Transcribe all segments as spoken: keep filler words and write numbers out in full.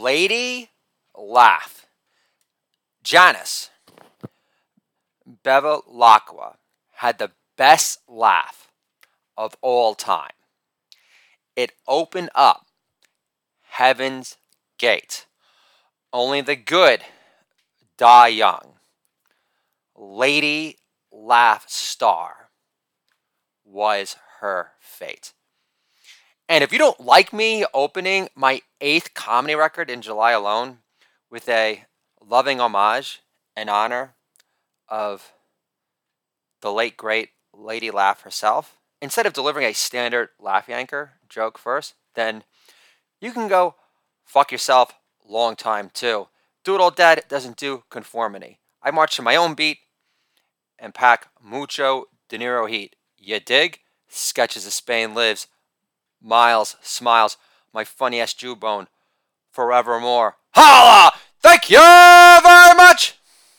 lady laugh. Janice Bevilacqua had the best laugh of all time. It opened up heaven's gate. Only the good die young. Lady Laugh Star was her fate. And if you don't like me opening my eighth comedy record in July alone with a loving homage in honor of the late, great Lady Laugh herself, instead of delivering a standard laugh yanker joke first, then you can go fuck yourself long time too. Doodle Dead doesn't do conformity. I march to my own beat and pack mucho De Niro heat. You dig? Sketches of Spain lives. Miles smiles. My funny ass Jewbone forevermore. Holla! Thank you very much!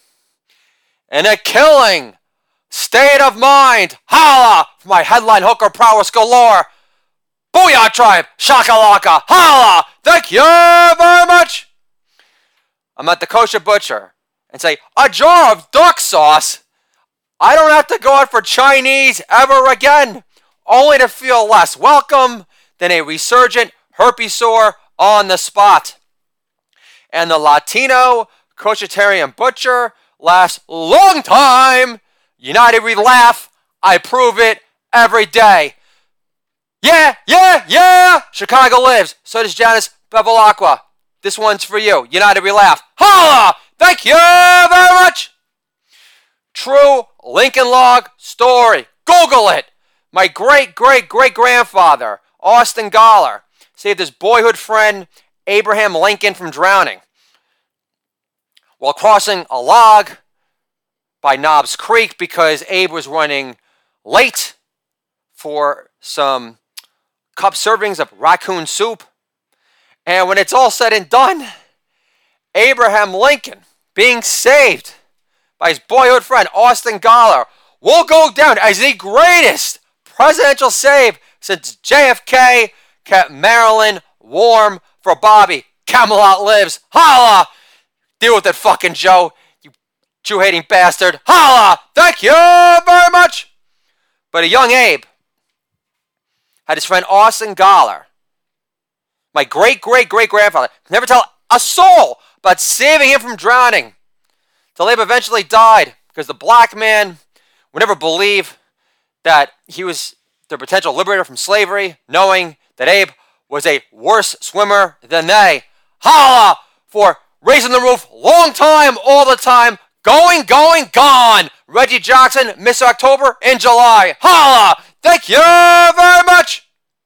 In a killing state of mind. Holla! For my headline hooker prowess galore. Booyah tribe! Shakalaka! Holla! Thank you very much! I'm at the kosher butcher and say, a jar of duck sauce? I don't have to go out for Chinese ever again, only to feel less welcome than a resurgent herpes sore on the spot. And the Latino koshertarian butcher laughs long time. United we laugh. I prove it every day. Yeah, yeah, yeah. Chicago lives. So does Janice Bevilacqua. This one's for you. United we laugh. Holla! Thank you very much. True Lincoln Log story. Google it. My great, great, great grandfather, Austin Goller, saved his boyhood friend, Abraham Lincoln, from drowning while crossing a log by Knobs Creek because Abe was running late for some cup servings of raccoon soup. And when it's all said and done, Abraham Lincoln, being saved by his boyhood friend, Austin Goller, will go down as the greatest presidential save since J F K kept Maryland warm for Bobby. Camelot lives. Holla! Deal with it, fucking Joe, you Jew-hating bastard. Holla! Thank you very much! But a young Abe had his friend Austin Goller, my great-great-great-grandfather, never tell a soul about saving him from drowning till Abe eventually died because the black man would never believe that he was the potential liberator from slavery, knowing that Abe was a worse swimmer than they. Holla! For raising the roof long time, all the time, going, going, gone. Reggie Jackson, Miss October in July. Holla! Thank you very much.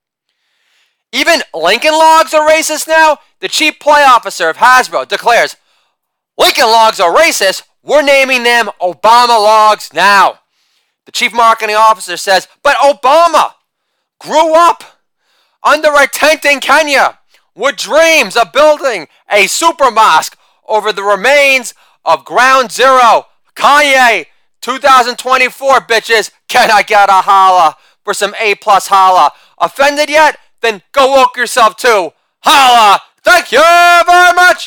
Even Lincoln Logs are racist now? The chief play officer of Hasbro declares, Lincoln Logs are racist. We're naming them Obama Logs now. The chief marketing officer says, but Obama grew up under a tent in Kenya with dreams of building a super mosque over the remains of Ground Zero. Kanye, two thousand twenty-four, bitches. Can I get a holla for some A plus holla? Offended yet? Then go woke yourself too. Holla! Thank you very much.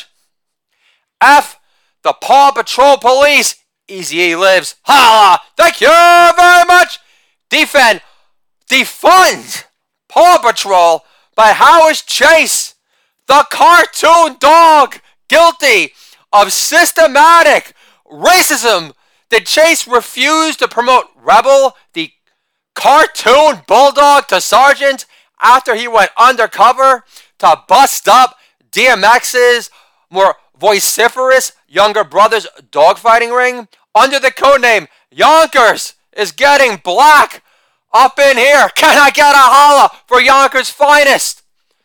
F the Paw Patrol Police. Easy A lives. Holla! Thank you very much. Defend, defund Paw Patrol by Howard Chase, the cartoon dog, guilty of systematic racism. Did Chase refuse to promote Rebel, the cartoon bulldog, to Sergeant after he went undercover to bust up D M X's more vociferous younger brother's dogfighting ring under the codename Yonkers is getting black up in here? Can I get a holla for Yonkers' finest?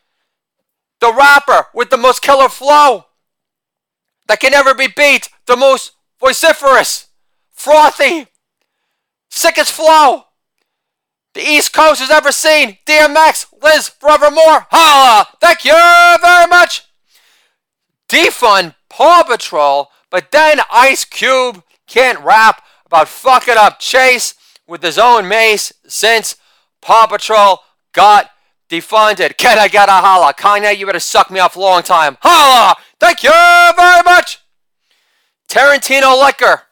The rapper with the most killer flow that can never be beat, the most vociferous, frothy, sickest flow the East Coast has ever seen. D M X lives forevermore. Holla! Thank you very much. Defund Paw Patrol, but then Ice Cube can't rap about fucking up Chase with his own mace since Paw Patrol got defunded. Can I get a holla? Kanye, you better suck me off a long time. Holla! Thank you very much. Tarantino Liquor.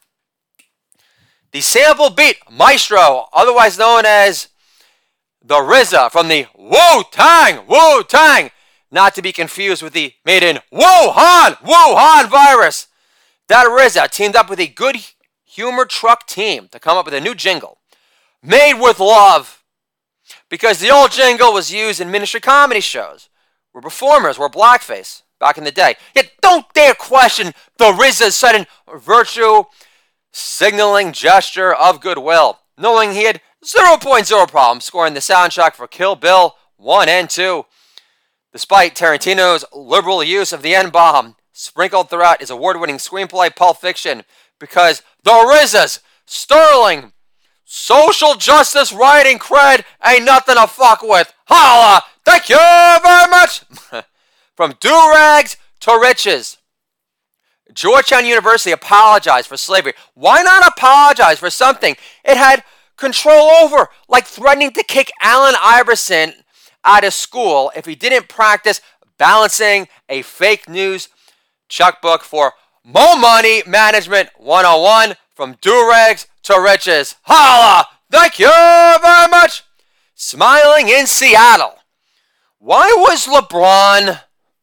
The sample beat maestro, otherwise known as the R Z A from the Wu-Tang, Wu-Tang, not to be confused with the made in Wuhan, Wuhan virus. That R Z A teamed up with a Good Humor Truck team to come up with a new jingle, Made with Love, because the old jingle was used in ministry comedy shows where performers wore blackface back in the day. Yet don't dare question the R Z A's sudden virtue signaling gesture of goodwill, knowing he had zero point zero problems scoring the soundtrack for Kill Bill one and two. Despite Tarantino's liberal use of the N-bomb sprinkled throughout his award-winning screenplay Pulp Fiction, because the R Z A's sterling social justice writing cred ain't nothing to fuck with. Holla! Thank you very much! From do-rags to riches. Georgetown University apologized for slavery. Why not apologize for something it had control over, like threatening to kick Allen Iverson out of school if he didn't practice balancing a fake news checkbook for Mo Money Management one oh one, from do-rags to riches. Holla! Thank you very much! Smiling in Seattle. Why was LeBron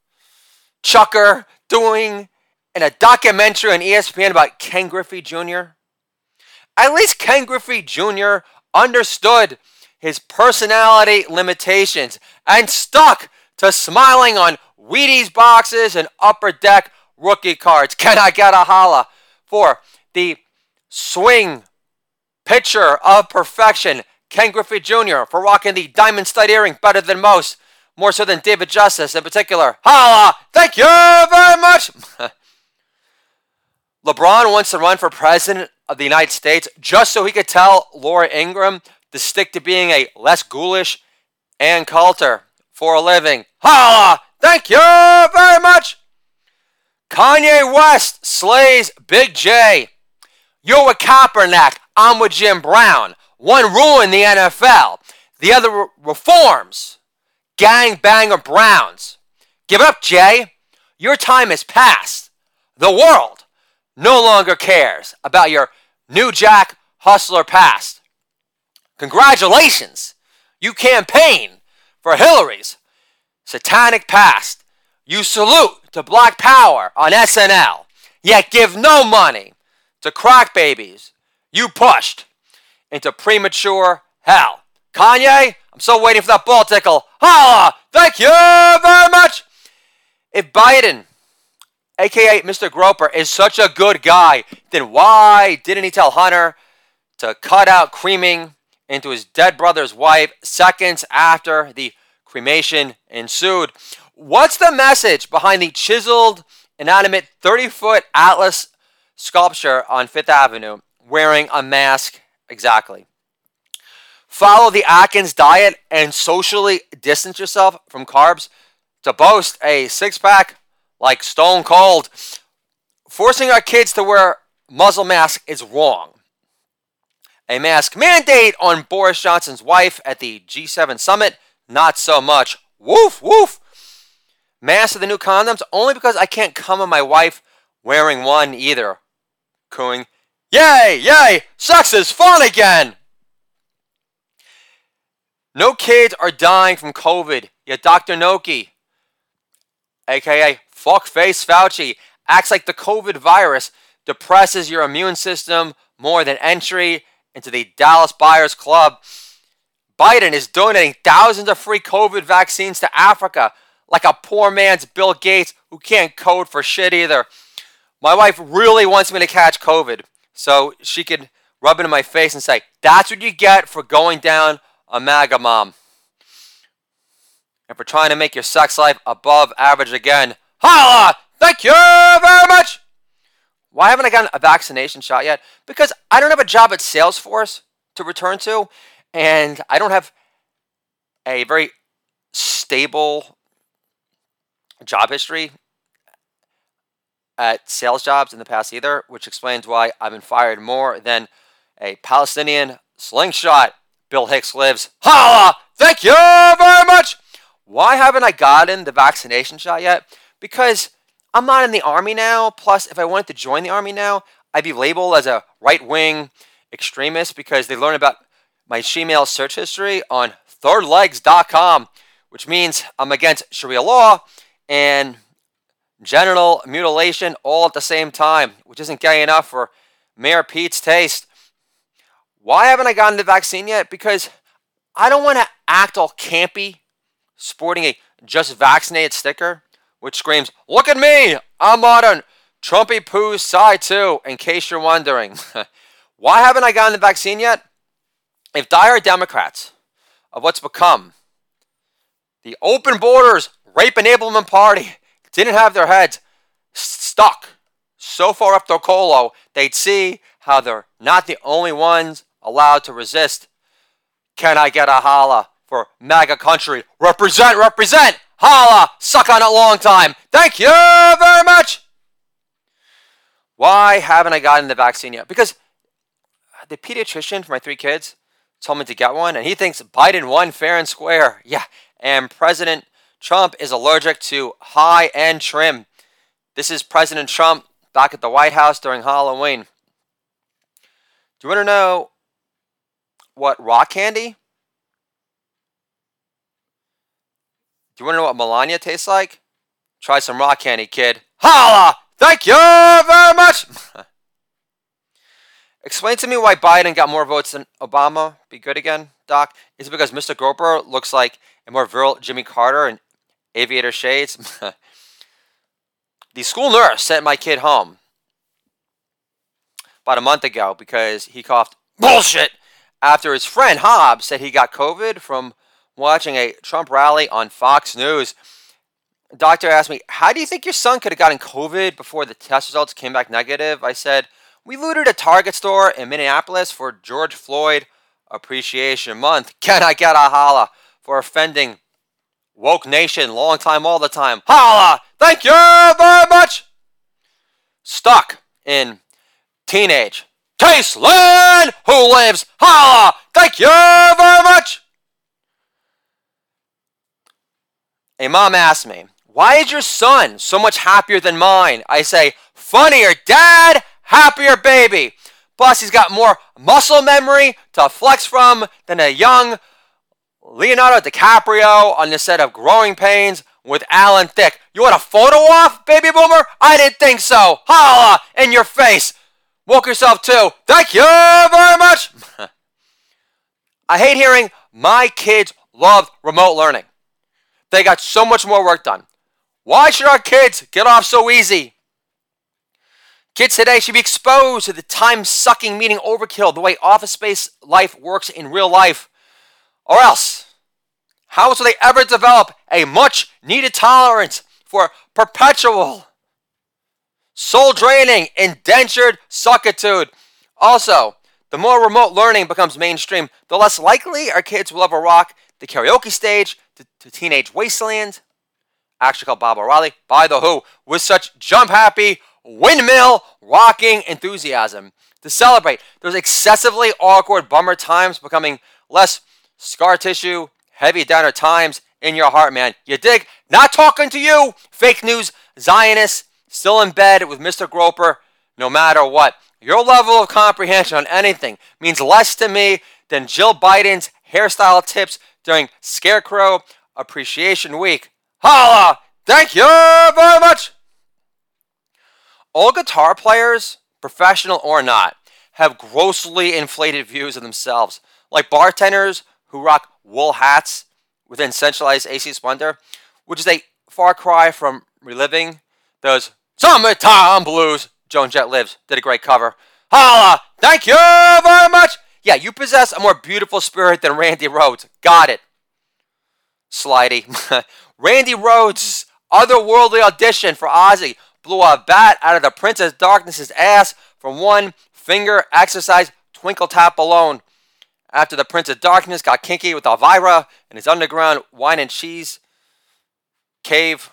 Chucker doing in a documentary on E S P N about Ken Griffey Junior? At least Ken Griffey Junior understood his personality limitations and stuck to smiling on Wheaties boxes and Upper Deck rookie cards. Can I get a holla for the swing pitcher of perfection, Ken Griffey Junior, for rocking the diamond stud earring better than most, more so than David Justice in particular. Holla! Thank you very much! LeBron wants to run for president of the United States just so he could tell Laura Ingraham to stick to being a less ghoulish Ann Coulter for a living. Holla! Thank you very much! Kanye West slays Big J. You're with Kaepernick. I'm with Jim Brown. One ruined the N F L. The other re- reforms. Gangbanger Browns. Give it up, Jay. Your time is past. The world no longer cares about your New Jack Hustler past. Congratulations. You campaign for Hillary's satanic past. You salute to Black Power on S N L, yet give no money to crack babies you pushed into premature hell. Kanye, I'm still waiting for that ball tickle. Holla! Thank you very much! If Biden, aka Mister Groper, is such a good guy, then why didn't he tell Hunter to cut out creaming into his dead brother's wife seconds after the cremation ensued? What's the message behind the chiseled, inanimate thirty-foot Atlas sculpture on Fifth Avenue wearing a mask exactly? Follow the Atkins diet and socially distance yourself from carbs to boast a six-pack like Stone Cold. Forcing our kids to wear muzzle masks is wrong. A mask mandate on Boris Johnson's wife at the G seven summit, not so much. Woof, woof. Masks are the new condoms only because I can't come on my wife wearing one either. Cooing, yay, yay, sex is fun again. No kids are dying from COVID, yet Doctor Noki, aka Fuckface Fauci, acts like the COVID virus depresses your immune system more than entry into the Dallas Buyers Club. Biden is donating thousands of free COVID vaccines to Africa like a poor man's Bill Gates who can't code for shit either. My wife really wants me to catch COVID so she could rub it in my face and say, that's what you get for going down a MAGA mom. And for trying to make your sex life above average again. Holla! Thank you very much! Why haven't I gotten a vaccination shot yet? Because I don't have a job at Salesforce to return to, and I don't have a very stable job history at sales jobs in the past either, which explains why I've been fired more than a Palestinian slingshot. Bill Hicks lives. Holla! Thank you very much! Why haven't I gotten the vaccination shot yet? Because I'm not in the Army now. Plus, if I wanted to join the Army now, I'd be labeled as a right-wing extremist because they learn about my Gmail search history on third legs dot com, which means I'm against Sharia law and genital mutilation all at the same time, which isn't gay enough for Mayor Pete's taste. Why haven't I gotten the vaccine yet? Because I don't want to act all campy, sporting a just vaccinated sticker, which screams, look at me, I'm modern, Trumpy Poo's side too, in case you're wondering. Why haven't I gotten the vaccine yet? If dire Democrats of what's become the open borders rape enablement party didn't have their heads stuck so far up their colo, they'd see how they're not the only ones allowed to resist. Can I get a holla for MAGA country? Represent, represent, holla, suck on it long time. Thank you very much. Why haven't I gotten the vaccine yet? Because the pediatrician for my three kids told me to get one, and he thinks Biden won fair and square. Yeah, and President Trump is allergic to high-end trim. This is President Trump back at the White House during Halloween. Do you want to know what rock candy? Do you want to know what Melania tastes like? Try some rock candy, kid. Holla! Thank you very much! Explain to me why Biden got more votes than Obama. Be good again, Doc. Is it because Mister Groper looks like a more virile Jimmy Carter in aviator shades? The school nurse sent my kid home about a month ago because he coughed bullshit after his friend Hobbs said he got COVID from watching a Trump rally on Fox News. The doctor asked me, how do you think your son could have gotten COVID before the test results came back negative? I said, we looted a Target store in Minneapolis for George Floyd Appreciation Month. Can I get a holla for offending woke nation long time all the time? Holla! Thank you very much! Stuck in teenage Tasteland who lives. Holla! Thank you very much! A mom asked me, why is your son so much happier than mine? I say, funnier dad, happier baby. Plus, he's got more muscle memory to flex from than a young Leonardo DiCaprio on the set of Growing Pains with Alan Thicke. You want a photo off, baby boomer? I didn't think so. Holla in your face. Woke yourself too. Thank you very much. I hate hearing my kids love remote learning. They got so much more work done. Why should our kids get off so easy? Kids today should be exposed to the time-sucking meeting overkill, the way office space life works in real life. Or else, how will they ever develop a much-needed tolerance for perpetual, soul-draining, indentured suckitude? Also, the more remote learning becomes mainstream, the less likely our kids will ever rock the karaoke stage to, to Teenage Wasteland, actually called Bob O'Reilly, by The Who, with such jump-happy, windmill rocking enthusiasm. To celebrate those excessively awkward bummer times becoming less scar tissue, heavy downer times in your heart, man. You dig? Not talking to you, fake news Zionists, still in bed with Mister Groper, no matter what. Your level of comprehension on anything means less to me than Jill Biden's hairstyle tips during Scarecrow Appreciation Week. Holla! Thank you very much! All guitar players, professional or not, have grossly inflated views of themselves. Like bartenders who rock wool hats within centralized A C splendor, which is a far cry from reliving those summertime blues. Joan Jett Lives did a great cover. Holla! Thank you very much! Yeah, you possess a more beautiful spirit than Randy Rhoads. Got it. Slidey. Randy Rhoads' otherworldly audition for Ozzy blew a bat out of the Princess Darkness's ass from one finger exercise twinkle tap alone. After the Prince of Darkness got kinky with Elvira in his underground wine and cheese cave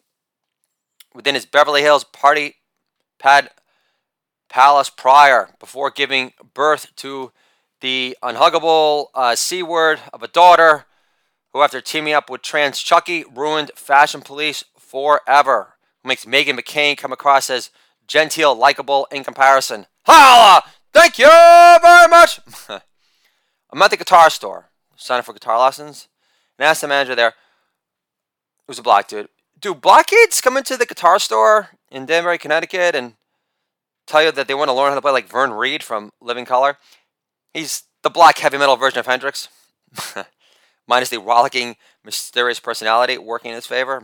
within his Beverly Hills party pad palace prior before giving birth to the unhuggable uh, C word of a daughter who after teaming up with Trans Chucky ruined Fashion Police forever, who makes Meghan McCain come across as genteel, likable in comparison. Holla! Thank you very much! I'm at the guitar store, signing for guitar lessons, and asked the manager there, who's a black dude, do black kids come into the guitar store in Danbury, Connecticut, and tell you that they want to learn how to play like Vern Reed from Living Colour? He's the black heavy metal version of Hendrix, minus the rollicking, mysterious personality working in his favor.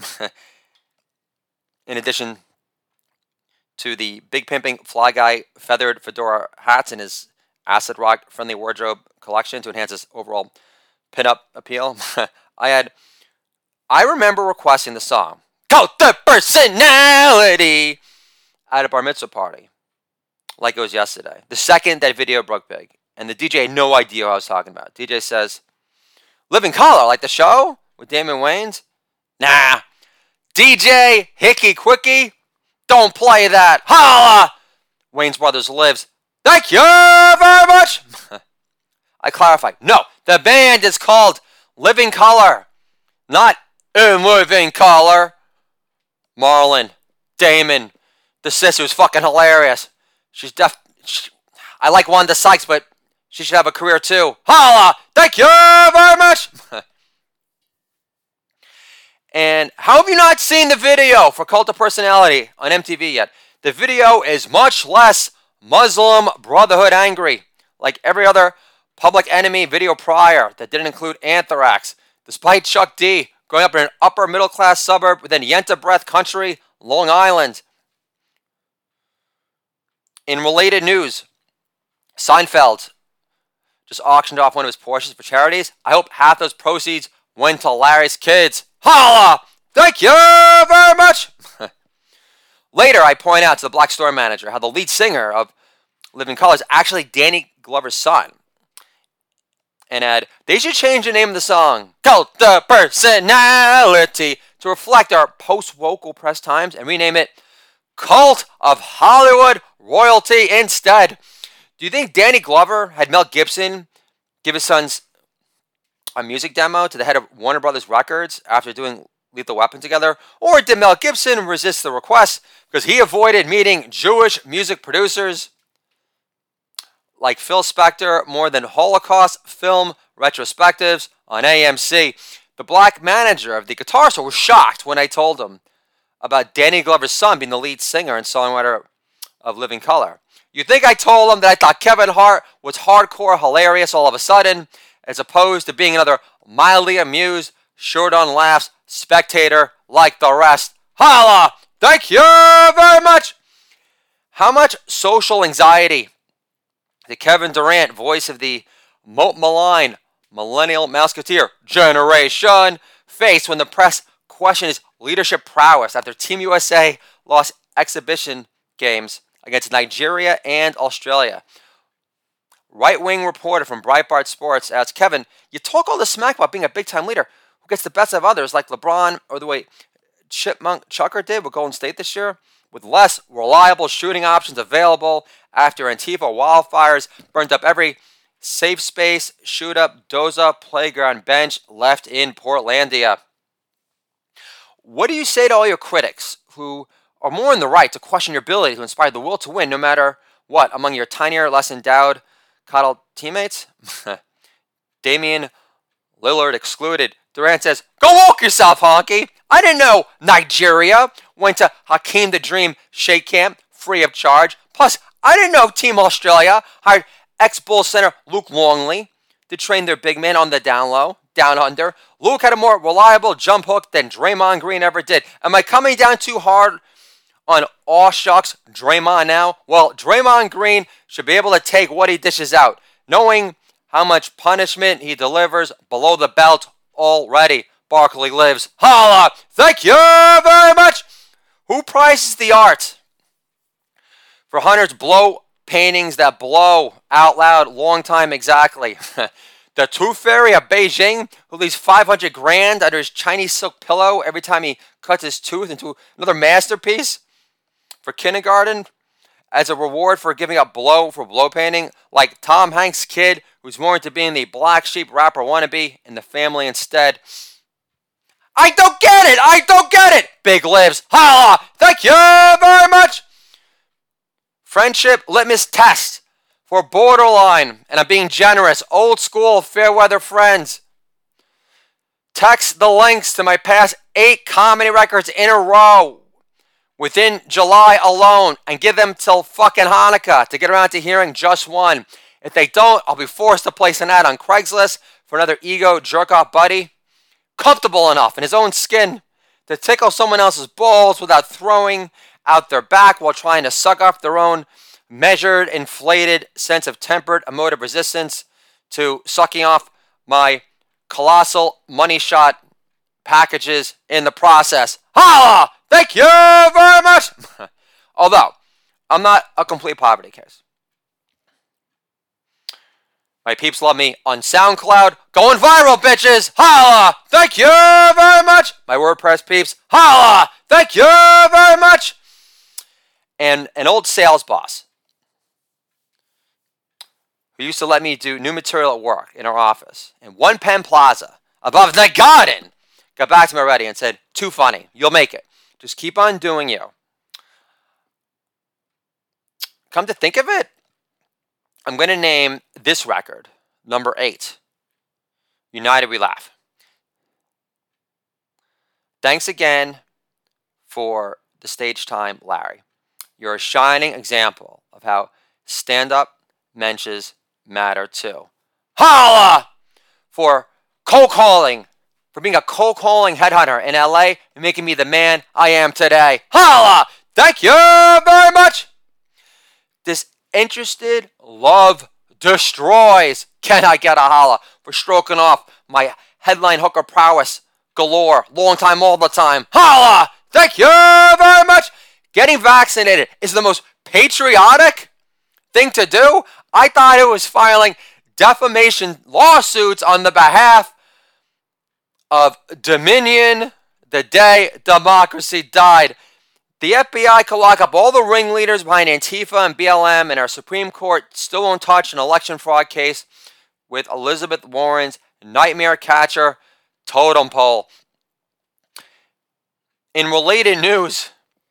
In addition to the big pimping fly guy feathered fedora hats in his acid rock friendly wardrobe collection to enhance his overall pinup appeal, I had I remember requesting the song Cult of Personality at a bar mitzvah party like it was yesterday, the second that video broke big, and the D J had no idea what I was talking about. D J says, Living Colour, like the show with Damon Wayans? Nah. D J Hickey Quickie, don't play that. Holla! Wayans Brothers lives. Thank you very much. I clarify. No, the band is called Living Colour, not In Living Colour. Marlon, Damon, the sister's fucking hilarious. She's def. She, I like Wanda Sykes, but she should have a career too. Holla! Thank you very much. And how have you not seen the video for Cult of Personality on M T V yet? The video is much less Muslim Brotherhood angry, like every other Public Enemy video prior that didn't include Anthrax, despite Chuck D growing up in an upper middle class suburb within Yenta Breath Country, Long Island. In related news, Seinfeld just auctioned off one of his Porsches for charities. I hope half those proceeds went to Larry's kids. Holla! Thank you very much! Later, I point out to the black store manager how the lead singer of Living Colour is actually Danny Glover's son. And add, they should change the name of the song, Cult of Personality, to reflect our post-vocal press times and rename it Cult of Hollywood Royalty instead. Do you think Danny Glover had Mel Gibson give his son's a music demo to the head of Warner Brothers Records after doing Lethal Weapon together? Or did Mel Gibson resist the request because he avoided meeting Jewish music producers like Phil Spector more than Holocaust film retrospectives on A M C? The black manager of the guitar store was shocked when I told him about Danny Glover's son being the lead singer and songwriter of Living Colour. You think I told him that I thought Kevin Hart was hardcore hilarious all of a sudden, as opposed to being another mildly amused, short on laughs spectator like the rest? Holla! Thank you very much! How much social anxiety did Kevin Durant, voice of the moat malign Millennial Mouseketeer generation, face when the press questioned his leadership prowess after Team U S A lost exhibition games against Nigeria and Australia? Right-wing reporter from Breitbart Sports asks, Kevin, you talk all this smack about being a big-time leader who gets the best of others like LeBron or the way Chipmunk Chucker did with Golden State this year, with less reliable shooting options available after Antifa wildfires burned up every safe space, shoot-up, doze-up, playground bench left in Portlandia. What do you say to all your critics who are more in the right to question your ability to inspire the will to win no matter what among your tinier, less endowed, coddled teammates? Damian Lillard excluded. Durant says, go walk yourself, honky. I didn't know Nigeria went to Hakeem the Dream Shake Camp free of charge. Plus, I didn't know Team Australia hired ex-Bulls center Luke Longley to train their big man on the down low, down under. Luke had a more reliable jump hook than Draymond Green ever did. Am I coming down too hard on aw shucks Draymond now? Well, Draymond Green should be able to take what he dishes out, knowing how much punishment he delivers below the belt already. Barkley lives. Holla! Thank you very much! Who prizes the art for Hunter's blow paintings that blow out loud long time exactly? The Tooth Fairy of Beijing, who leaves five hundred grand under his Chinese silk pillow every time he cuts his tooth into another masterpiece for kindergarten as a reward for giving up blow for blow painting, like Tom Hanks' kid who's more into being the black sheep rapper wannabe in the family instead. I don't get it! I don't get it! Big Lives. Holla! Thank you very much! Friendship litmus test for borderline, and I'm being generous, old school, fair weather friends. Text the links to my past eight comedy records in a row within July alone and give them till fucking Hanukkah to get around to hearing just one. If they don't, I'll be forced to place an ad on Craigslist for another ego jerk-off buddy comfortable enough in his own skin to tickle someone else's balls without throwing out their back while trying to suck up their own measured, inflated sense of tempered emotive resistance to sucking off my colossal money shot packages in the process. Holla! Thank you very much! Although, I'm not a complete poverty case. My peeps love me on SoundCloud. Going viral, bitches! Holla! Thank you very much! My WordPress peeps. Holla! Thank you very much! And an old sales boss who used to let me do new material at work in our office in One Penn Plaza above the garden got back to me already and said, too funny. You'll make it. Just keep on doing you. Come to think of it, I'm going to name this record number eight, United We Laugh. Thanks again for the stage time, Larry. You're a shining example of how stand-up mensches matter too. Holla! For cold calling, for being a cold calling headhunter in L A and making me the man I am today. Holla! Thank you very much! Disinterested love destroys. Can I get a holla for stroking off my headline hooker prowess galore, long time, all the time. Holla! Thank you very much! Getting vaccinated is the most patriotic thing to do. I thought it was filing defamation lawsuits on the behalf of Dominion the day democracy died. The F B I could lock up all the ringleaders behind Antifa and B L M, and our Supreme Court still won't touch an election fraud case with Elizabeth Warren's nightmare catcher totem pole. In related news,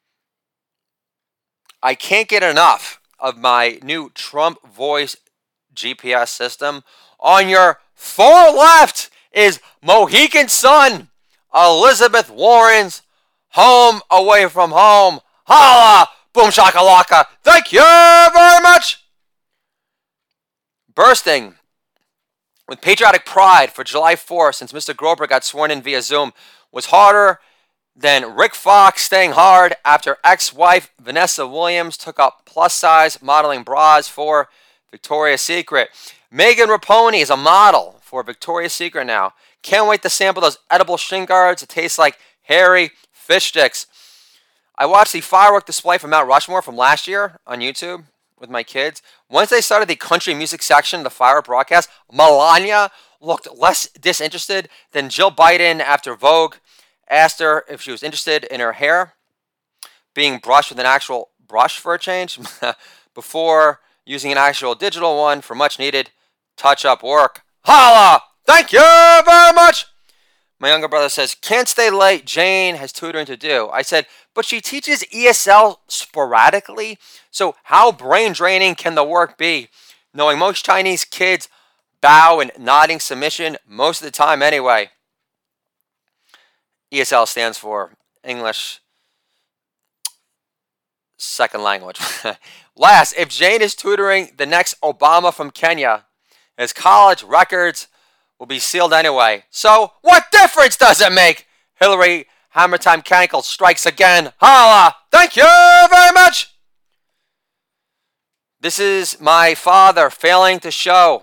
I can't get enough of my new Trump voice G P S system. On your far left is Mohican Sun, Elizabeth Warren's home away from home. Holla! Boom shakalaka. Thank you very much. Bursting with patriotic pride for July fourth, since Mister Grover got sworn in via Zoom, was harder than Rick Fox staying hard after ex-wife Vanessa Williams took up plus-size modeling bras for Victoria's Secret. Megan Raponi is a model for Victoria's Secret now. Can't wait to sample those edible shin guards. It tastes like hairy fish sticks. I watched the firework display from Mount Rushmore from last year on YouTube with my kids. Once they started the country music section of the firework broadcast, Melania looked less disinterested than Jill Biden after Vogue asked her if she was interested in her hair being brushed with an actual brush for a change before using an actual digital one for much needed touch-up work. Holla! Thank you very much! My younger brother says, can't stay late, Jane has tutoring to do. I said, but she teaches E S L sporadically, so how brain draining can the work be? Knowing most Chinese kids bow in nodding submission most of the time anyway. E S L stands for English Second Language. Last, if Jane is tutoring the next Obama from Kenya, his college records will be sealed anyway. So, what difference does it make? Hillary Hammertime Cankle strikes again. Holla! Thank you very much! This is my father failing to show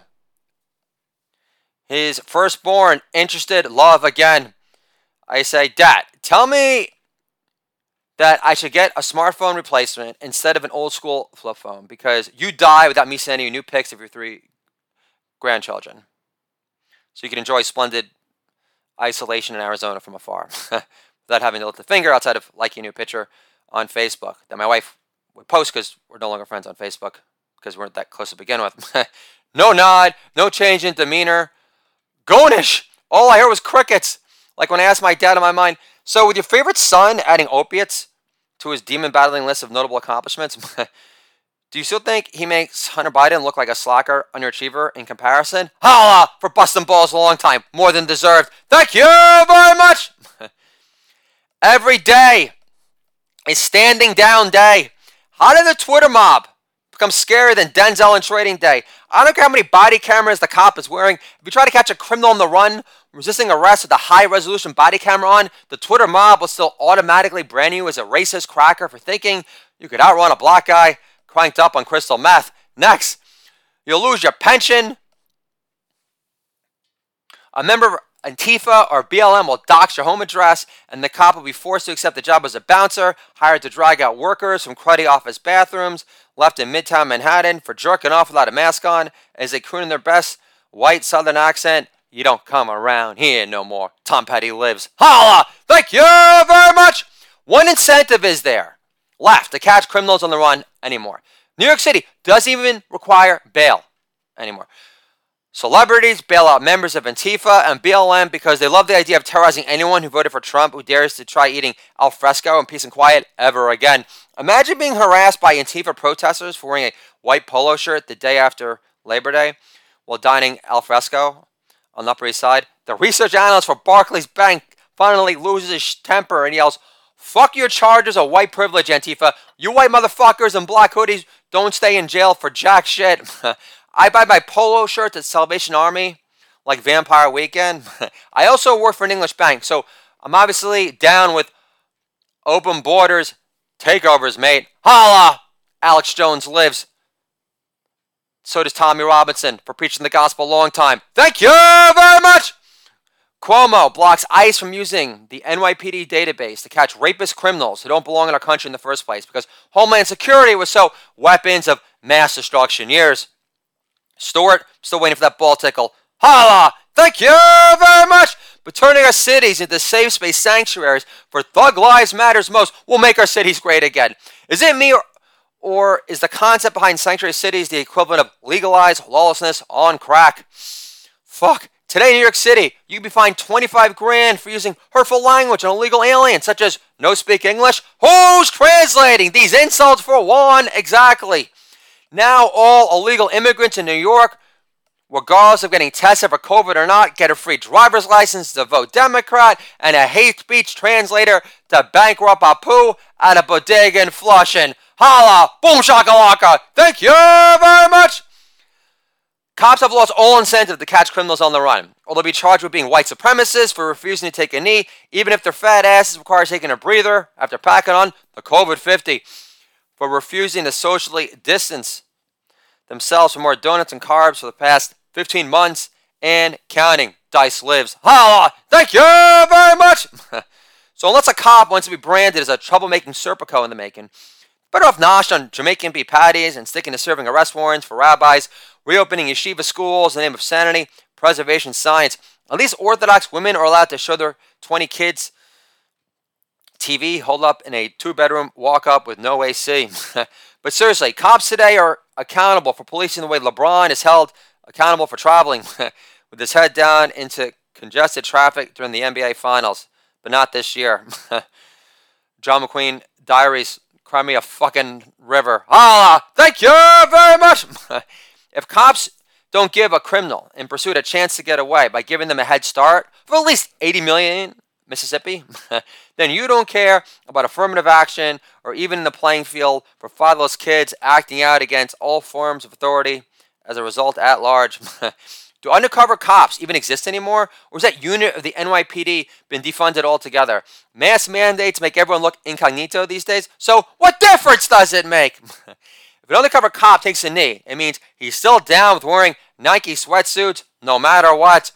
his firstborn interested love again. I say, Dad, tell me that I should get a smartphone replacement instead of an old school flip phone because you die without me sending you new pics of your three grandchildren. So you can enjoy splendid isolation in Arizona from afar without having to lift a finger outside of liking a new picture on Facebook that my wife would post because we're no longer friends on Facebook because we weren't that close to begin with. No nod, no change in demeanor. Gonish! All I heard was crickets. Like when I asked my dad in my mind, so with your favorite son adding opiates to his demon battling list of notable accomplishments, do you still think he makes Hunter Biden look like a slacker underachiever in comparison? Holla for busting balls a long time. More than deserved. Thank you very much. Every day is standing down day. How did the Twitter mob become scarier than Denzel in Trading Day? I don't care how many body cameras the cop is wearing. If you try to catch a criminal on the run, resisting arrest with a high-resolution body camera on, the Twitter mob will still automatically brand you as a racist cracker for thinking you could outrun a black guy cranked up on crystal meth. Next, you'll lose your pension. A member of Antifa or B L M will dox your home address, and the cop will be forced to accept the job as a bouncer, hired to drag out workers from cruddy office bathrooms, left in Midtown Manhattan for jerking off without a mask on, as they croon in their best white southern accent. You don't come around here no more. Tom Petty lives. Holla! Thank you very much! One incentive is there left to catch criminals on the run anymore. New York City doesn't even require bail anymore. Celebrities bail out members of Antifa and B L M because they love the idea of terrorizing anyone who voted for Trump who dares to try eating al fresco in peace and quiet ever again. Imagine being harassed by Antifa protesters for wearing a white polo shirt the day after Labor Day while dining al fresco on the Upper East Side. The research analyst for Barclays Bank finally loses his temper and yells, "Fuck your charges of white privilege, Antifa. You white motherfuckers in black hoodies don't stay in jail for jack shit." I buy my polo shirts at Salvation Army, like Vampire Weekend. I also work for an English bank, so I'm obviously down with open borders, takeovers, mate. Holla! Alex Jones lives. So does Tommy Robinson for preaching the gospel a long time. Thank you very much! Cuomo blocks ICE from using the N Y P D database to catch rapist criminals who don't belong in our country in the first place because Homeland Security was so weapons of mass destruction years. Stewart, still waiting for that ball tickle. Holla! Thank you very much! But turning our cities into safe space sanctuaries for Thug Lives Matters most will make our cities great again. Is it me or, or is the concept behind sanctuary cities the equivalent of legalized lawlessness on crack? Fuck. Today in New York City, you can be fined twenty-five grand for using hurtful language on illegal aliens, such as no speak English. Who's translating these insults for one? Exactly. Now all illegal immigrants in New York, regardless of getting tested for COVID or not, get a free driver's license to vote Democrat and a hate speech translator to bankrupt Apu at a bodega in Flushing. Holla! Boom shakalaka! Thank you very much! Cops have lost all incentive to catch criminals on the run, or they'll be charged with being white supremacists for refusing to take a knee, even if their fat asses require taking a breather after packing on the COVID fifty. For refusing to socially distance themselves from more donuts and carbs for the past fifteen months and counting. Dice lives. Holla! Thank you very much! So unless a cop wants to be branded as a troublemaking Serpico in the making, better off noshed on Jamaican beef patties and sticking to serving arrest warrants for rabbis, reopening yeshiva schools in the name of sanity, preservation, science. At least Orthodox women are allowed to show their twenty kids T V hold up in a two-bedroom walk-up with no A C. But seriously, cops today are accountable for policing the way LeBron is held accountable for traveling with his head down into congested traffic during the N B A Finals. But not this year. John McQueen Diaries, cry me a fucking river. Ah, thank you very much. If cops don't give a criminal in pursuit a chance to get away by giving them a head start for at least eighty million Mississippi, then you don't care about affirmative action or even in the playing field for fatherless kids acting out against all forms of authority as a result at large. Do undercover cops even exist anymore? Or has that unit of the N Y P D been defunded altogether? Mass mandates make everyone look incognito these days, so what difference does it make? If an undercover cop takes a knee, it means he's still down with wearing Nike sweatsuits no matter what.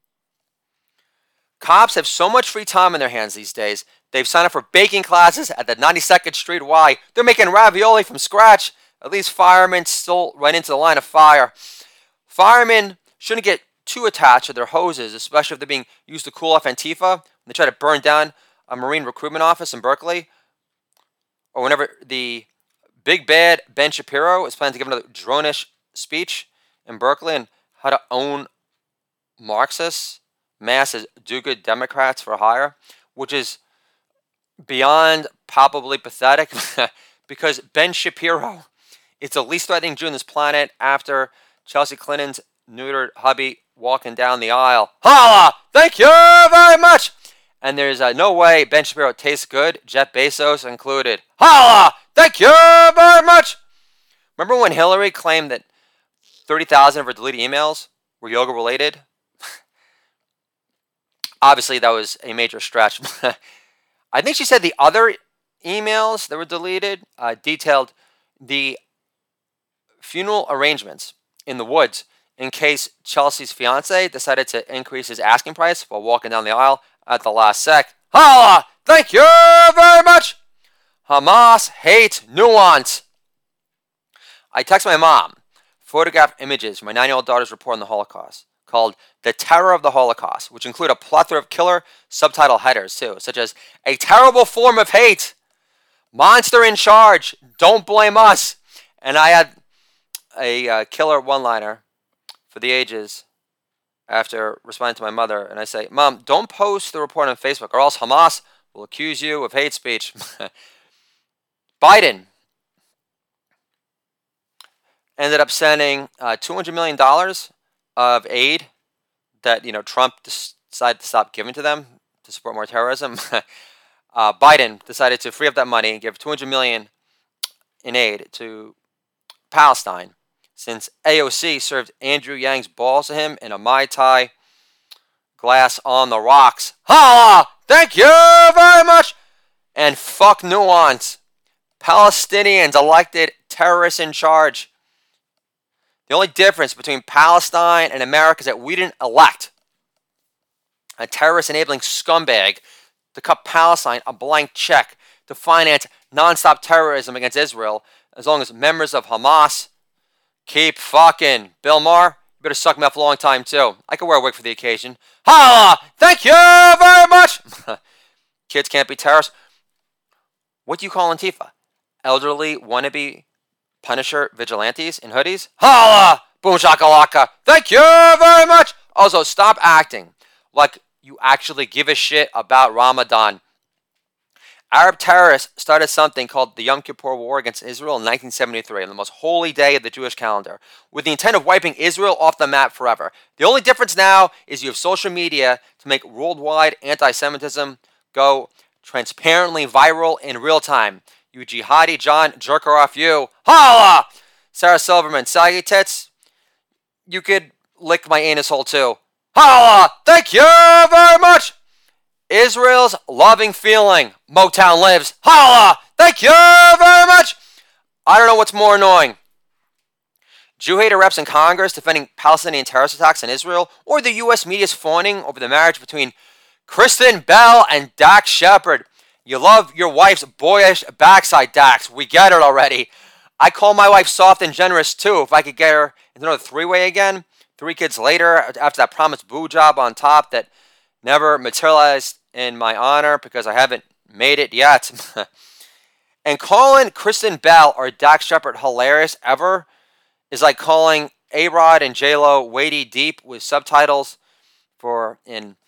Cops have so much free time in their hands these days, they've signed up for baking classes at the ninety-second Street Y. They're making ravioli from scratch. At least firemen still run into the line of fire. Firemen shouldn't get too attached to their hoses, especially if they're being used to cool off Antifa when they try to burn down a Marine recruitment office in Berkeley, or whenever the big bad Ben Shapiro is planning to give another drone-ish speech in Berkeley and how to own Marxists mass as do-good Democrats for hire, which is beyond palpably pathetic because Ben Shapiro is the least threatening Jew on this planet after Chelsea Clinton's neutered hubby walking down the aisle. Holla! Thank you very much! And there's uh, no way Ben Shapiro tastes good, Jeff Bezos included. Holla! Thank you very much! Remember when Hillary claimed that thirty thousand of her deleted emails were yoga related? Obviously, that was a major stretch. I think she said the other emails that were deleted uh, detailed the funeral arrangements in the woods in case Chelsea's fiance decided to increase his asking price while walking down the aisle at the last sec. Holla! Thank you very much! Hamas hate nuance. I text my mom photographed images from my nine-year-old daughter's report on the Holocaust called The Terror of the Holocaust, which include a plethora of killer subtitle headers too, such as A Terrible Form of Hate, Monster in Charge, Don't Blame Us. And I had a uh, killer one-liner for the ages after responding to my mother, and I say, Mom, don't post the report on Facebook or else Hamas will accuse you of hate speech. Biden ended up sending uh, two hundred million dollars of aid that, you know, Trump decided to stop giving to them to support more terrorism. uh, Biden decided to free up that money and give two hundred million dollars in aid to Palestine, since A O C served Andrew Yang's balls to him in a Mai Tai glass on the rocks. Holla! Thank you very much! And fuck nuance. Palestinians elected terrorists in charge. The only difference between Palestine and America is that we didn't elect a terrorist-enabling scumbag to cut Palestine a blank check to finance nonstop terrorism against Israel, as long as members of Hamas keep fucking. Bill Maher, you better suck me up for a long time, too. I can wear a wig for the occasion. Holla! Thank you very much! Kids can't be terrorists. What do you call Antifa? Elderly wannabe Punisher vigilantes in hoodies? Holla! Boom shakalaka! Thank you very much! Also, stop acting like you actually give a shit about Ramadan. Arab terrorists started something called the Yom Kippur War against Israel in nineteen seventy-three, on the most holy day of the Jewish calendar, with the intent of wiping Israel off the map forever. The only difference now is you have social media to make worldwide anti-Semitism go transparently viral in real time. You jihadi John jerker off you. Holla! Sarah Silverman, saggy tits. You could lick my anus hole too. Holla! Thank you very much! Israel's loving feeling. Motown lives. Holla! Thank you very much! I don't know what's more annoying. Jew hater reps in Congress defending Palestinian terrorist attacks in Israel, or the U S media's fawning over the marriage between Kristen Bell and Dax Shepard. You love your wife's boyish backside, Dax. We get it already. I call my wife soft and generous, too, if I could get her into another three-way again. Three kids later, after that promised boo job on top that never materialized in my honor because I haven't made it yet. And calling Kristen Bell or Dax Shepard hilarious ever is like calling A-Rod and J-Lo weighty deep with subtitles for an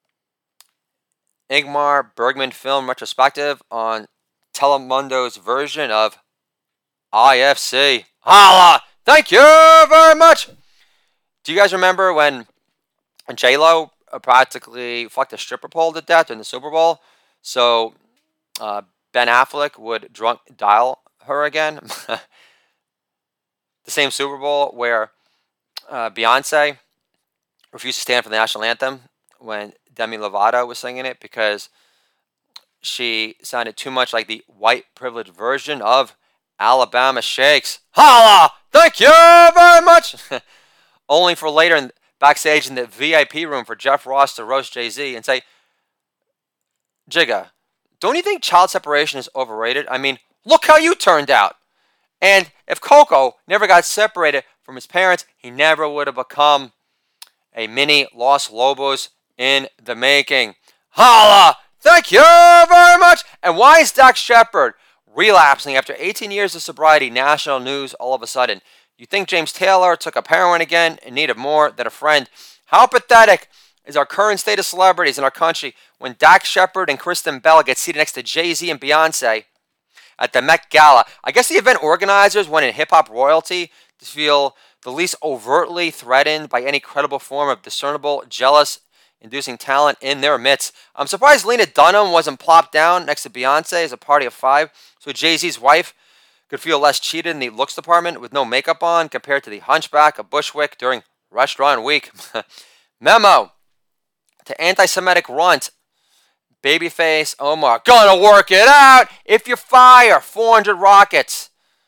Ingmar Bergman film retrospective on Telemundo's version of I F C. Holla! Thank you very much! Do you guys remember when J-Lo practically fucked a stripper pole to death in the Super Bowl? So uh, Ben Affleck would drunk dial her again. The same Super Bowl where uh, Beyonce refused to stand for the national anthem when Demi Lovato was singing it because she sounded too much like the white privileged version of Alabama Shakes. Holla! Thank you very much! Only for later in, backstage in the V I P room for Jeff Ross to roast Jay-Z and say, Jigga, don't you think child separation is overrated? I mean, look how you turned out. And if Coco never got separated from his parents, he never would have become a mini Los Lobos in the making. Holla! Thank you very much! And why is Dax Shepard relapsing after eighteen years of sobriety? National news all of a sudden. You think James Taylor took up heroin again in need of more than a friend? How pathetic is our current state of celebrities in our country when Dax Shepard and Kristen Bell get seated next to Jay-Z and Beyonce at the Met Gala? I guess the event organizers wanted hip-hop royalty to feel the least overtly threatened by any credible form of discernible, jealous, inducing talent in their midst. I'm surprised Lena Dunham wasn't plopped down next to Beyonce as a party of five, so Jay-Z's wife could feel less cheated in the looks department with no makeup on compared to the hunchback of Bushwick during Restaurant Week. Memo to anti-Semitic runt Babyface Omar. Gonna work it out if you fire four hundred rockets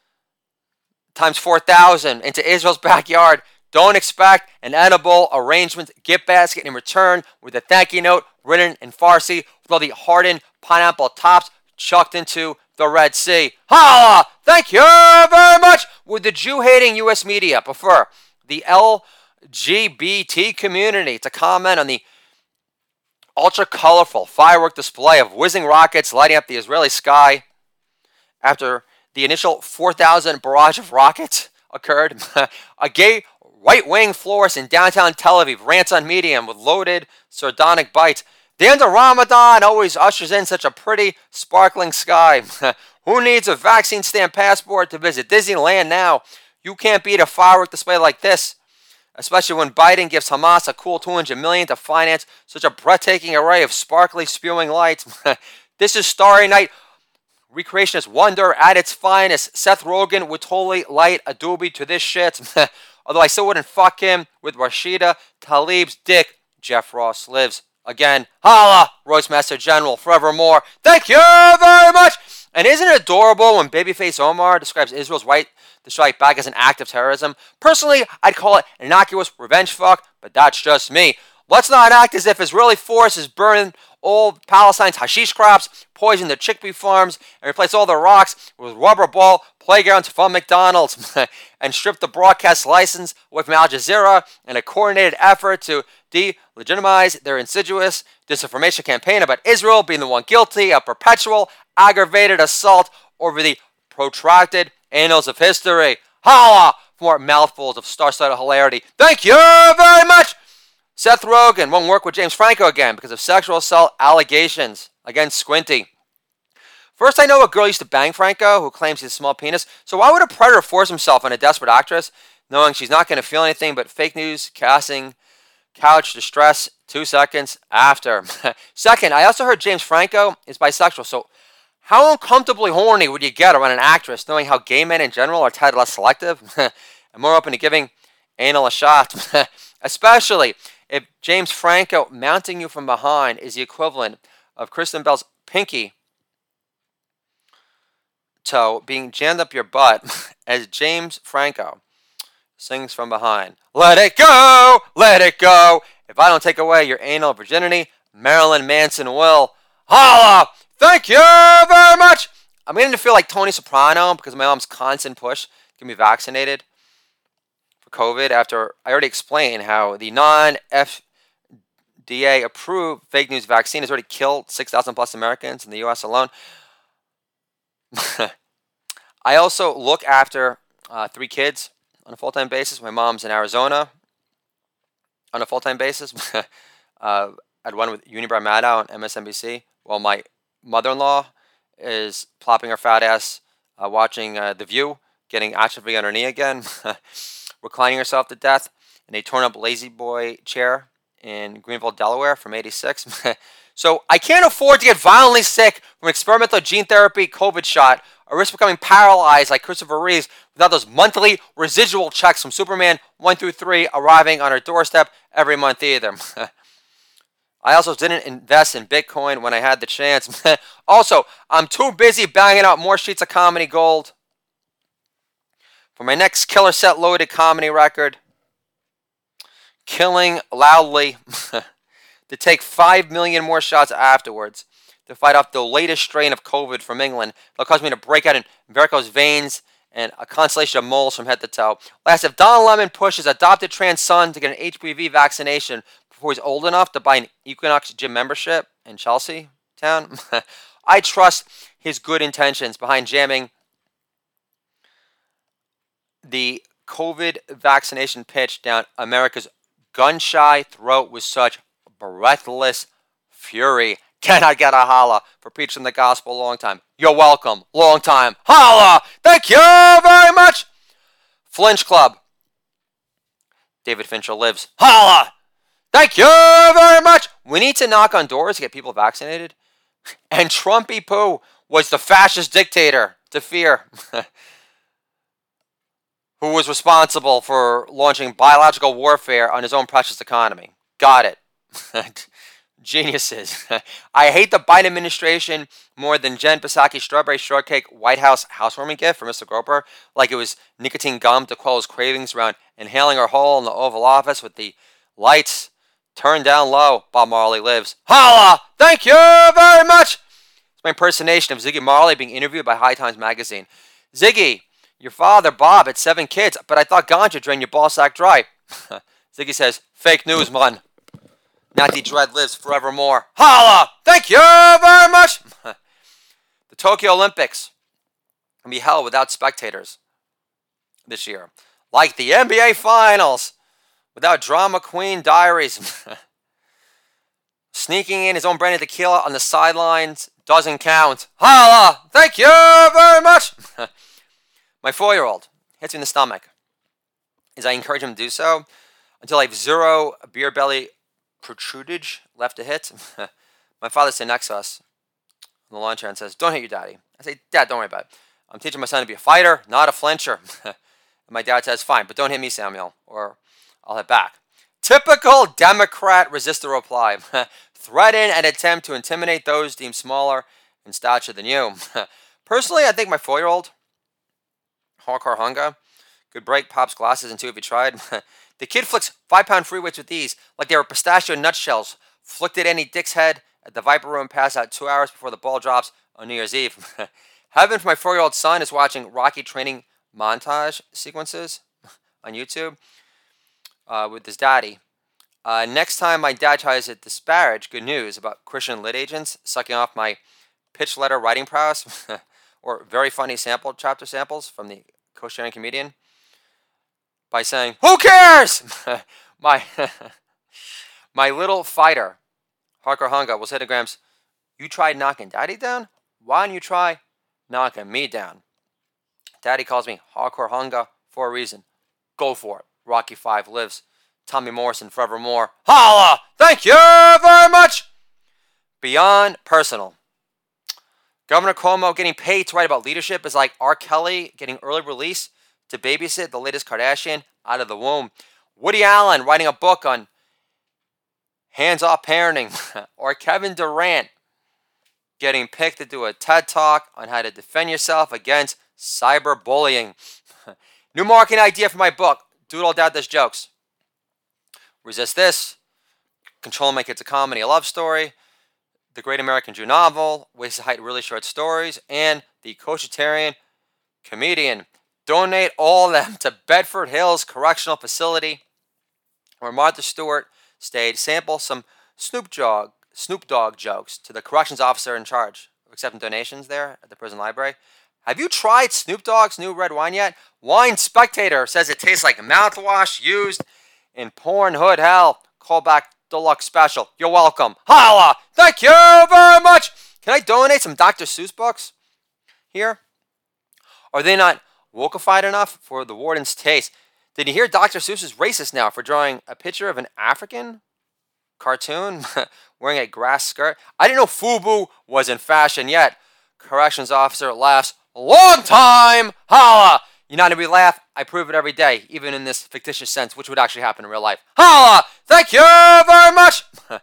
times four thousand into Israel's backyard. Don't expect an edible arrangement gift basket in return with a thank you note written in Farsi with all the hardened pineapple tops chucked into the Red Sea. Holla! Thank you very much! Would the Jew-hating U S media prefer the L G B T community to comment on the ultra-colorful firework display of whizzing rockets lighting up the Israeli sky after the initial four thousand barrage of rockets occurred? A gay right-wing florist in downtown Tel Aviv rants on Medium with loaded, sardonic bites. The end of Ramadan always ushers in such a pretty, sparkling sky. Who needs a vaccine stamp passport to visit Disneyland now? You can't beat a firework display like this, especially when Biden gives Hamas a cool two hundred million dollars to finance such a breathtaking array of sparkly, spewing lights. This is Starry Night recreationist wonder at its finest. Seth Rogen would totally light a doobie to this shit. Although I still wouldn't fuck him with Rashida Tlaib's dick. Jeff Ross lives. Again, holla, Roastmaster General, forevermore. Thank you very much. And isn't it adorable when Babyface Omar describes Israel's right to strike back as an act of terrorism? Personally, I'd call it an innocuous revenge fuck, but that's just me. Let's not act as if Israeli forces burn all Palestine's hashish crops, poison the chickpea farms, and replace all the rocks with rubber ball playgrounds from McDonald's, and strip the broadcast license away from Al Jazeera in a coordinated effort to delegitimize their insidious disinformation campaign about Israel being the one guilty of perpetual aggravated assault over the protracted annals of history. Holla! For more mouthfuls of star-studded hilarity. Thank you very much! Seth Rogen won't work with James Franco again because of sexual assault allegations against Squinty. First, I know a girl used to bang Franco who claims he's a small penis, so why would a predator force himself on a desperate actress knowing she's not going to feel anything but fake news, casting, couch distress two seconds after? Second, I also heard James Franco is bisexual, so how uncomfortably horny would you get around an actress knowing how gay men in general are tied less selective and more open to giving anal a shot? Especially if James Franco mounting you from behind is the equivalent of Kristen Bell's pinky toe being jammed up your butt as James Franco sings from behind. Let it go! Let it go! If I don't take away your anal virginity, Marilyn Manson will. Holla! Thank you very much! I'm beginning to feel like Tony Soprano because of my mom's constant push to get me vaccinated for COVID after I already explained how the non-F D A approved fake news vaccine has already killed six thousand plus Americans in the U S alone. I also look after uh, three kids on a full-time basis. My mom's in Arizona on a full-time basis. uh, I'd one with Unibrow Maddow on M S N B C, while my mother-in-law is plopping her fat ass uh, watching uh, The View, getting atrophy on her knee again, reclining herself to death in a torn-up lazy boy chair in Greenville, Delaware from eighty-six. So I can't afford to get violently sick from experimental gene therapy COVID shot or risk becoming paralyzed like Christopher Reeves without those monthly residual checks from Superman one through three arriving on our doorstep every month either. I also didn't invest in Bitcoin when I had the chance. Also, I'm too busy banging out more sheets of comedy gold for my next killer set loaded comedy record, Killing Loudly, to take five million more shots afterwards to fight off the latest strain of COVID from England. That'll cause me to break out in varicose veins and a constellation of moles from head to toe. Last, if Don Lemon pushes adopted trans son to get an H P V vaccination before he's old enough to buy an Equinox gym membership in Chelsea town, I trust his good intentions behind jamming the COVID vaccination pitch down America's gun-shy throat with such breathless fury. Can I get a holla for preaching the gospel a long time? You're welcome. Long time. Holla! Thank you very much. Flinch Club. David Fincher lives. Holla! Thank you very much. We need to knock on doors to get people vaccinated. And Trumpy Poo was the fascist dictator to fear, who was responsible for launching biological warfare on his own precious economy. Got it. Geniuses. I hate the Biden administration more than Jen Psaki's strawberry shortcake White House housewarming gift for Mister Groper, like it was nicotine gum to quell his cravings around inhaling her hole in the Oval Office with the lights turned down low. Bob Marley lives. Holla! Thank you very much! It's my impersonation of Ziggy Marley being interviewed by High Times magazine. Ziggy, your father, Bob, had seven kids, but I thought ganja drained your ball sack dry. Ziggy says, fake news, man. Natty Dread lives forevermore. Holla! Thank you very much! The Tokyo Olympics can be held without spectators this year. Like the N B A Finals. Without drama queen diaries. Sneaking in his own brand of tequila on the sidelines doesn't count. Holla! Thank you very much! My four-year-old hits me in the stomach. As I encourage him to do so, until I have zero beer belly protrudage left to hit. My father sits next to us on the lawn chair and says, don't hit your daddy. I say, Dad, don't worry about it. I'm teaching my son to be a fighter, not a flincher. And my dad says, fine, but don't hit me, Samuel, or I'll hit back. Typical Democrat resistor reply. Threaten and attempt to intimidate those deemed smaller in stature than you. Personally, I think my four-year-old, Hardcore Hunger, could break Pop's glasses in two if he tried. The kid flicks five-pound free weights with ease, like they were pistachio nutshells, flicked at any dick's head at the Viper Room, pass out two hours before the ball drops on New Year's Eve. Heaven for my four-year-old son is watching Rocky training montage sequences on YouTube uh, with his daddy. Uh, next time my dad tries to disparage good news about Christian lit agents sucking off my pitch letter writing prowess, or very funny sample chapter samples from the co-sharing comedian, by saying, who cares? my my little fighter, Harker Hunga, will say to Grams, you tried knocking Daddy down? Why don't you try knocking me down? Daddy calls me Hardcore Hunga for a reason. Go for it. Rocky Five lives. Tommy Morrison forevermore. Holla! Thank you very much! Beyond personal. Governor Cuomo getting paid to write about leadership is like R. Kelly getting early release to babysit the latest Kardashian out of the womb. Woody Allen writing a book on hands-off parenting. Or Kevin Durant getting picked to do a TED Talk on how to defend yourself against cyberbullying. New marketing idea for my book. Doodle Dad Does Jokes. Resist This. Control My Kids a Comedy, a love story. The Great American Jew Novel. Ways to Hide Really Short Stories. And The Coachitarian Comedian. Donate all of them to Bedford Hills Correctional Facility, where Martha Stewart stayed. Sample some Snoop Dogg, Snoop Dogg jokes to the corrections officer in charge of accepting donations there at the prison library. Have you tried Snoop Dogg's new red wine yet? Wine Spectator says it tastes like mouthwash used in porn hood hell. Callback deluxe special. You're welcome. Holla! Thank you very much! Can I donate some Doctor Seuss books here? Are they not wokeified enough for the warden's taste? Did you hear Doctor Seuss is racist now for drawing a picture of an African cartoon wearing a grass skirt? I didn't know FUBU was in fashion yet. Corrections officer laughs. Long time! Holla! You know how we laugh? I prove it every day, even in this fictitious sense, which would actually happen in real life. Holla! Thank you very much!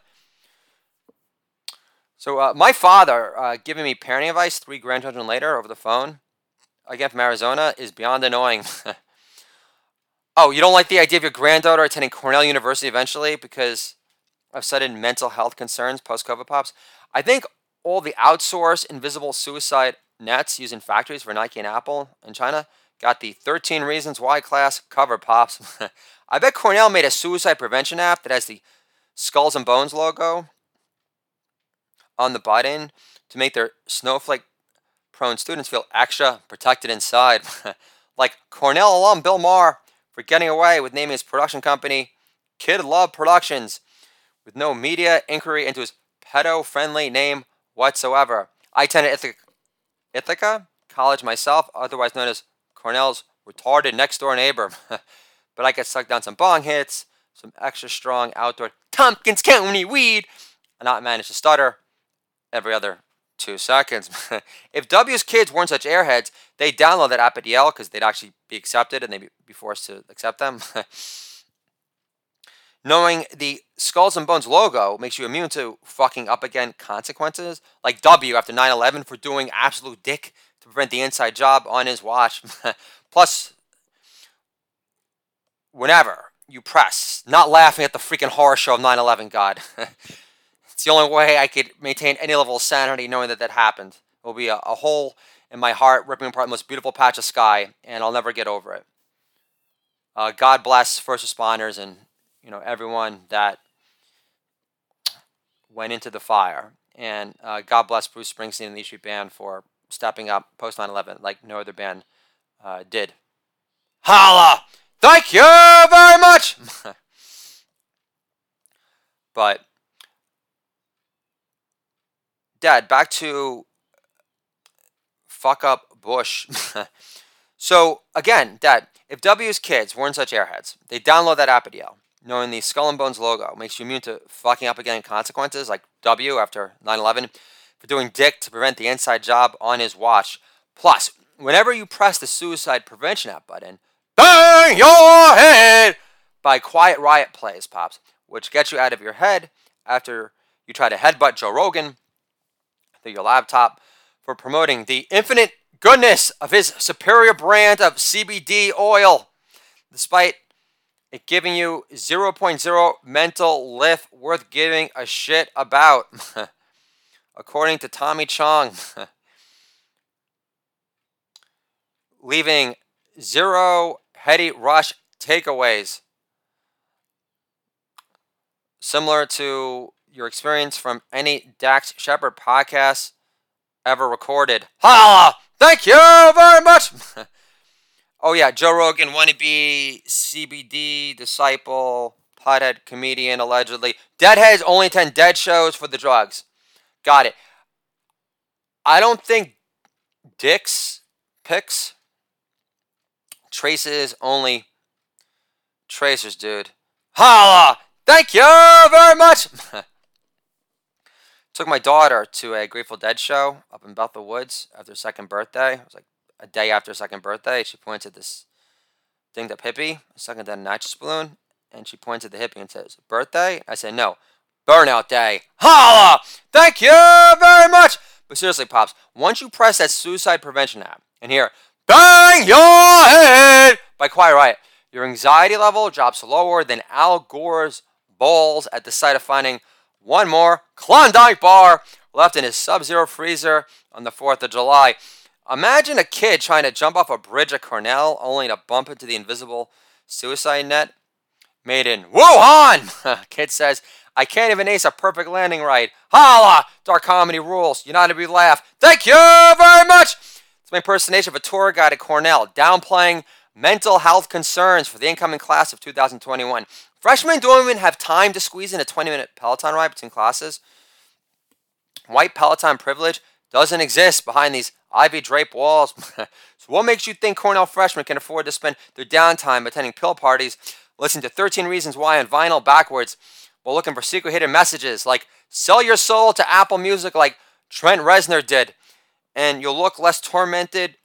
So uh, my father uh, giving me parenting advice three grandchildren later over the phone, again from Arizona, is beyond annoying. Oh, you don't like the idea of your granddaughter attending Cornell University eventually because of sudden mental health concerns post-COVID pops? I think all the outsourced invisible suicide nets used in factories for Nike and Apple in China got the thirteen Reasons Why class cover, pops. I bet Cornell made a suicide prevention app that has the Skulls and Bones logo on the button to make their snowflake-prone students feel extra protected inside. Like Cornell alum Bill Maher for getting away with naming his production company Kid Love Productions with no media inquiry into his pedo-friendly name whatsoever. I attended Ithaca, Ithaca College myself, otherwise known as Cornell's retarded next-door neighbor. But I could suck down some bong hits, some extra strong outdoor Tompkins County weed, and not manage to stutter every other two seconds. If W's kids weren't such airheads, they'd download that app at Yale because they'd actually be accepted and they'd be forced to accept them. Knowing the Skulls and Bones logo makes you immune to fucking up again consequences, like W after nine eleven for doing absolute dick to prevent the inside job on his watch. Plus, whenever you press, not laughing at the freaking horror show of nine eleven, God. It's the only way I could maintain any level of sanity knowing that that happened. It will be a, a hole in my heart ripping apart the most beautiful patch of sky, and I'll never get over it. Uh, God bless first responders and you know everyone that went into the fire. And uh, God bless Bruce Springsteen and the E Street Band for stepping up post nine eleven like no other band uh, did. Holla! Thank you very much! But, Dad, back to fuck up Bush. So, again, Dad, if W's kids weren't such airheads, they download that app at Yale, knowing the Skull and Bones logo makes you immune to fucking up again consequences, like W after nine eleven, for doing dick to prevent the inside job on his watch. Plus, whenever you press the suicide prevention app button, bang your head by Quiet Riot plays, Pops, which gets you out of your head after you try to headbutt Joe Rogan through your laptop for promoting the infinite goodness of his superior brand of C B D oil, despite it giving you zero point zero mental lift worth giving a shit about. According to Tommy Chong, leaving zero heady rush takeaways. Similar to your experience from any Dax Shepard podcast ever recorded. Holla! Thank you very much! Oh yeah, Joe Rogan, wannabe C B D disciple, pothead comedian, allegedly. Deadheads only attend dead shows for the drugs. Got it. I don't think Dick's picks traces only tracers, dude. Holla! Thank you very much! Took my daughter to a Grateful Dead show up in Bethel Woods after her second birthday. It was like a day after her second birthday. She points at this dinged up hippie, sucking down a nitrous balloon, and she points at the hippie and says, "Birthday?" I said, "No, burnout day." Holla! Thank you very much! But seriously, Pops, once you press that suicide prevention app and hear, "Bang your head" by Quiet Riot, your anxiety level drops lower than Al Gore's balls at the sight of finding one more Klondike bar left in his Sub-Zero freezer on the fourth of July. Imagine a kid trying to jump off a bridge at Cornell only to bump into the invisible suicide net made in Wuhan. Kid says, "I can't even ace a perfect landing right." Holla! Dark comedy rules. United we laugh. Thank you very much! It's my impersonation of a tour guide at Cornell, downplaying mental health concerns for the incoming class of two thousand twenty-one. Freshmen don't even have time to squeeze in a twenty-minute Peloton ride between classes. White Peloton privilege doesn't exist behind these ivy-draped walls. So what makes you think Cornell freshmen can afford to spend their downtime attending pill parties, listening to thirteen Reasons Why on vinyl backwards, while looking for secret hidden messages like "sell your soul to Apple Music" like Trent Reznor did, and you'll look less tormented,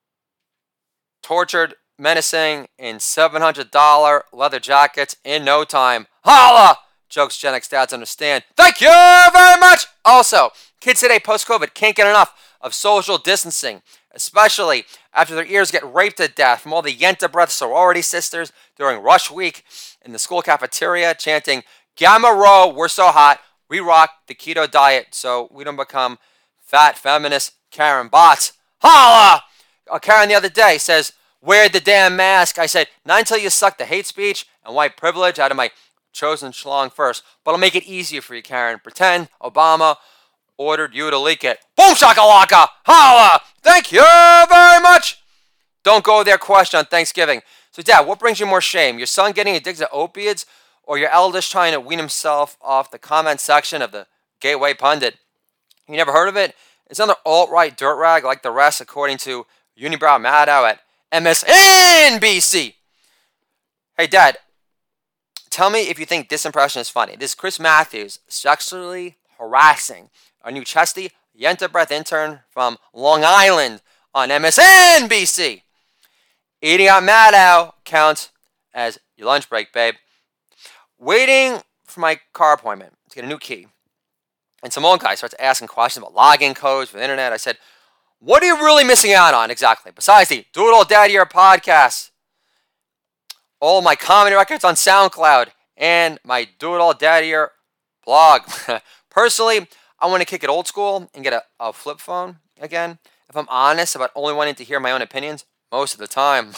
tortured, menacing in seven hundred dollars leather jackets in no time. Holla! Jokes Gen X dads understand. Thank you very much! Also, kids today post-COVID can't get enough of social distancing, especially after their ears get raped to death from all the Yenta Breath sorority sisters during rush week in the school cafeteria chanting, "Gamma Rho, we're so hot, we rock the keto diet so we don't become fat feminist Karen bots." Holla! Uh, Karen the other day says, "Wear the damn mask." I said, "Not until you suck the hate speech and white privilege out of my chosen schlong first. But I'll make it easier for you, Karen. Pretend Obama ordered you to leak it." Boom shakalaka! Holla! Thank you very much! Don't go there question on Thanksgiving. So, Dad, what brings you more shame? Your son getting addicted to opiates, or your eldest trying to wean himself off the comment section of the Gateway Pundit? You never heard of it? It's another alt-right dirt rag like the rest, according to Unibrow Maddow at M S N B C. Hey, Dad, tell me if you think this impression is funny. This is Chris Matthews sexually harassing our new chesty Yenta Breath intern from Long Island on M S N B C. Eating out Maddow counts as your lunch break, babe. Waiting for my car appointment to get a new key. And some old guy starts asking questions about login codes for the internet. I said, what are you really missing out on exactly? Besides the Do It All Daddy Year podcast, all my comedy records on SoundCloud, and my Do It All Daddy Year blog. Personally, I want to kick it old school and get a, a flip phone again. If I'm honest about only wanting to hear my own opinions most of the time.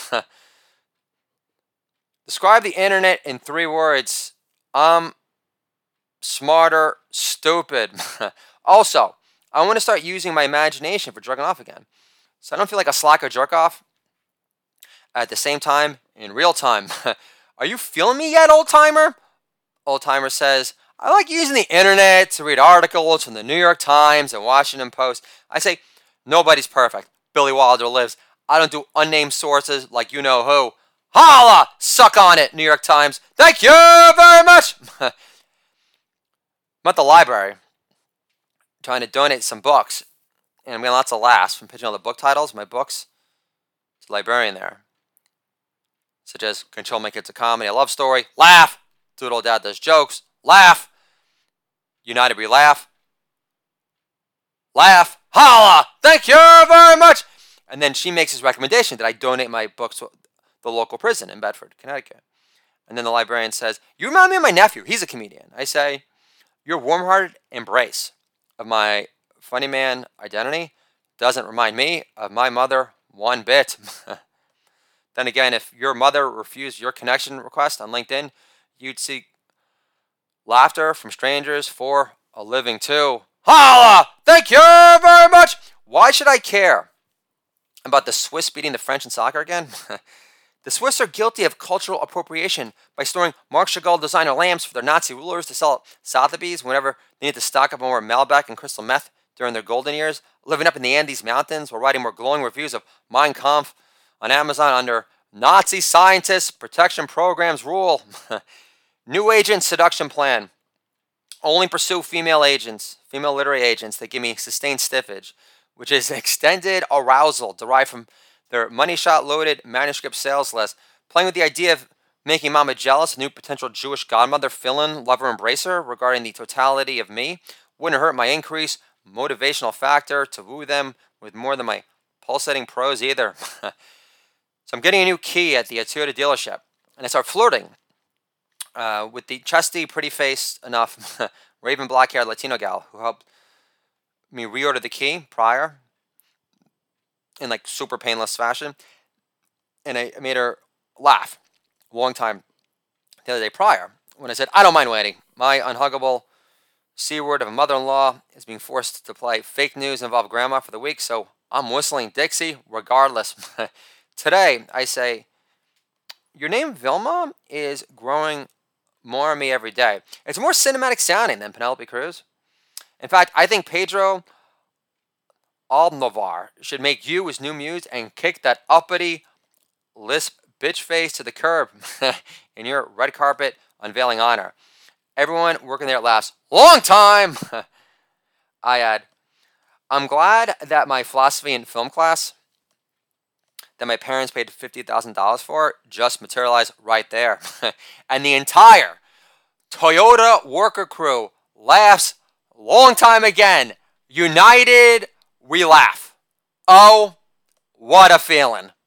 Describe the internet in three words. Um, smarter, stupid. Also, I want to start using my imagination for jerking off again. So I don't feel like a slacker jerk off. At the same time, in real time. Are you feeling me yet, old timer? Old timer says, I like using the internet to read articles from the New York Times and Washington Post. I say, nobody's perfect. Billy Wilder lives. I don't do unnamed sources like you know who. Holla! Suck on it, New York Times. Thank you very much. I'm at the library trying to donate some books. And I'm getting lots of laughs from pitching all the book titles, my books. There's a librarian there. Such as Control My Kids a Comedy, a Love Story. Laugh! Do It All Dad Does Jokes. Laugh! United We Laugh. Laugh! Holla! Thank you very much! And then she makes this recommendation that I donate my books to the local prison in Bedford, Connecticut. And then the librarian says, you remind me of my nephew. He's a comedian. I say, your warm-hearted embrace of my funny man identity doesn't remind me of my mother one bit. Then again, if your mother refused your connection request on LinkedIn, you'd seek laughter from strangers for a living too. Holla! Thank you very much! Why should I care about the Swiss beating the French in soccer again? The Swiss are guilty of cultural appropriation by storing Marc Chagall designer lamps for their Nazi rulers to sell at Sotheby's whenever they need to stock up on more Malbec and crystal meth during their golden years, living up in the Andes Mountains while writing more glowing reviews of Mein Kampf on Amazon under Nazi scientists protection programs rule. New agent seduction plan. Only pursue female agents, female literary agents that give me sustained stiffage, which is extended arousal derived from their money shot loaded manuscript sales list, playing with the idea of making mama jealous, a new potential Jewish godmother, fill-in, lover, embracer regarding the totality of me. Wouldn't hurt my increased motivational factor to woo them with more than my pulsating prose either. So I'm getting a new key at the Toyota dealership, and I start flirting uh, with the chesty, pretty-faced enough, raven black-haired Latino gal who helped me reorder the key prior in like super painless fashion. And I made her laugh a long time the other day prior when I said, I don't mind waiting. My unhuggable C-word of a mother-in-law is being forced to play fake news involve grandma for the week, so I'm whistling Dixie regardless. Today, I say, your name Vilma is growing more on me every day. It's more cinematic sounding than Penelope Cruz. In fact, I think Pedro Almodovar should make you his new muse and kick that uppity lisp bitch face to the curb in your red carpet unveiling honor. Everyone working there laughs. Long time! I add, I'm glad that my philosophy and film class that my parents paid fifty thousand dollars for just materialized right there. And the entire Toyota worker crew laughs long time again. United, we laugh. Oh, what a feeling.